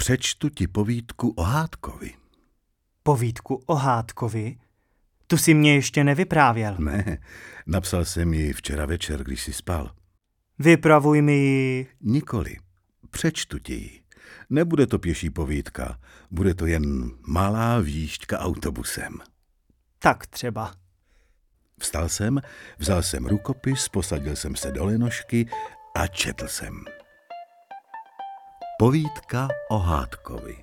přečtu ti povídku o Hádkovi. Povídku o Hádkovi? Tu si mě ještě nevyprávěl. Ne, napsal jsem ji včera večer, když jsi spal. Vypravuj mi ji. Nikoli, přečtu ti ji. Nebude to pěší povídka, bude to jen malá výšťka autobusem. Tak třeba. Vstal jsem, vzal jsem rukopis, posadil jsem se do lenošky a četl jsem. Povídka o Hádkovi.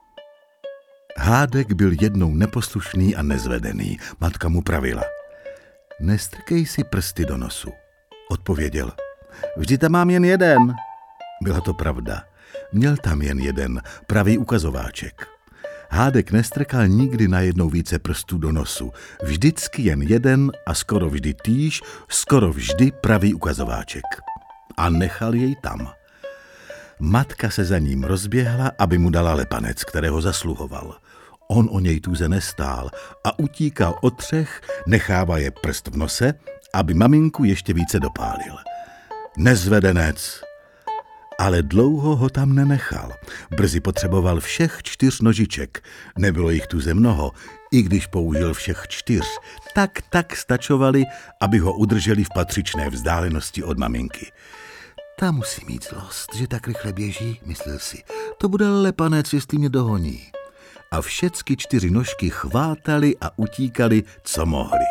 Hádek byl jednou neposlušný a nezvedený. Matka mu pravila. Nestrkej si prsty do nosu. Odpověděl. Vždy tam mám jen jeden. Byla to pravda. Měl tam jen jeden, pravý ukazováček. Hádek nestrkal nikdy najednou více prstů do nosu. Vždycky jen jeden a skoro vždy týž, skoro vždy pravý ukazováček. A nechal jej tam. Matka se za ním rozběhla, aby mu dala lepanec, kterého zasluhoval. On o něj tuze nestál a utíkal od třech, nechává je prst v nose, aby maminku ještě více dopálil. Nezvedenec! Ale dlouho ho tam nenechal. Brzy potřeboval všech 4 nožiček. Nebylo jich tuze mnoho, i když použil všech 4. Tak stačovali, aby ho udrželi v patřičné vzdálenosti od maminky. Ta musí mít zlost, že tak rychle běží, myslel si. To bude lepanec, jestli mě dohoní. A všecky 4 nožky chvátali a utíkali, co mohli.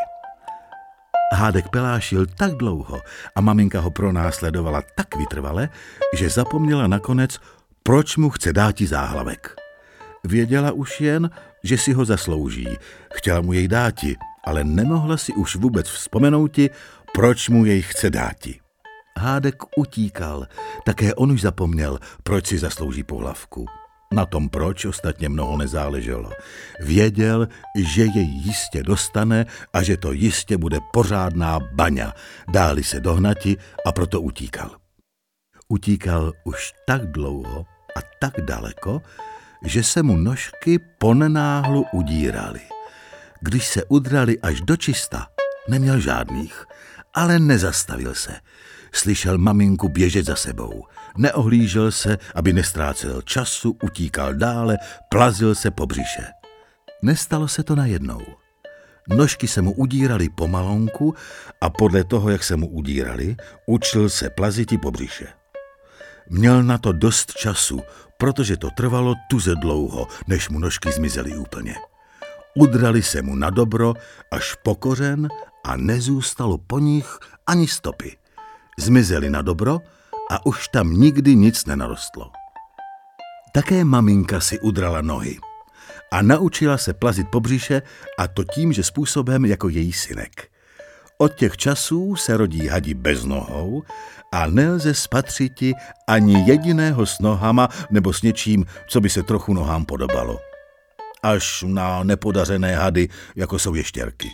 Hádek pelášil tak dlouho a maminka ho pronásledovala tak vytrvale, že zapomněla nakonec, proč mu chce dáti záhlavek. Věděla už jen, že si ho zaslouží. Chtěla mu jej dáti, ale nemohla si už vůbec vzpomenouti, proč mu jej chce dáti. Hádek utíkal, také on už zapomněl, proč si zaslouží pohlavku. Na tom proč ostatně mnoho nezáleželo. Věděl, že jej jistě dostane a že to jistě bude pořádná baňa. Dáli se dohnati a proto utíkal. Utíkal už tak dlouho a tak daleko, že se mu nožky ponenáhlu udíraly. Když se udrali až do čista, neměl žádných, ale nezastavil se. Slyšel maminku běžet za sebou. Neohlížel se, aby nestrácel času, utíkal dále, plazil se po břiše. Nestalo se to najednou. Nožky se mu udíraly pomalonku a podle toho, jak se mu udíraly, učil se plaziti po břiše. Měl na to dost času, protože to trvalo tuze dlouho, než mu nožky zmizely úplně. Udrali se mu na dobro až po kořen a nezůstalo po nich ani stopy. Zmizely na dobro a už tam nikdy nic nenarostlo. Také maminka si udrala nohy a naučila se plazit po břiše, a to tím, že způsobem jako její synek. Od těch časů se rodí hadi bez nohou a nelze spatřiti ani jediného s nohama nebo s něčím, co by se trochu nohám podobalo. Až na nepodařené hady, jako jsou ještěrky.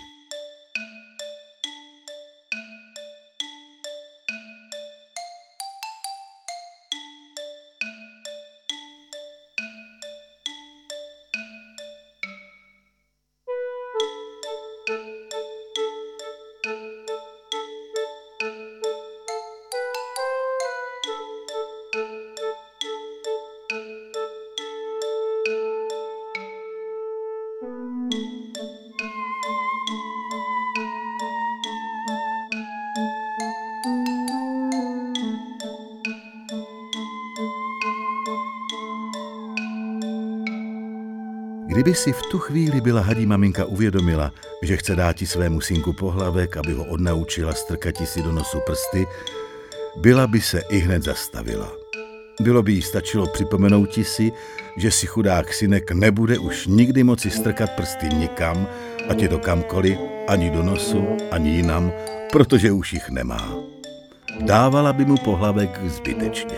Kdyby si v tu chvíli byla hadí maminka uvědomila, že chce dáti svému synku pohlavek, aby ho odnaučila strkati si do nosu prsty, byla by se ihned zastavila. Bylo by jí stačilo připomenouti si, že si chudák synek nebude už nikdy moci strkat prsty nikam, ať je to kamkoliv, ani do nosu, ani jinam, protože už jich nemá. Dávala by mu pohlavek zbytečně.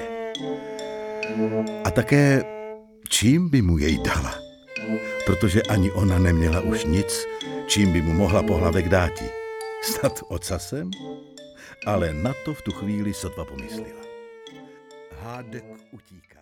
A také čím by mu jej dala? Protože ani ona neměla už nic, čím by mu mohla pohlavek dáti. Snad ocasem? Ale na to v tu chvíli sotva pomyslela. Hádek utíká.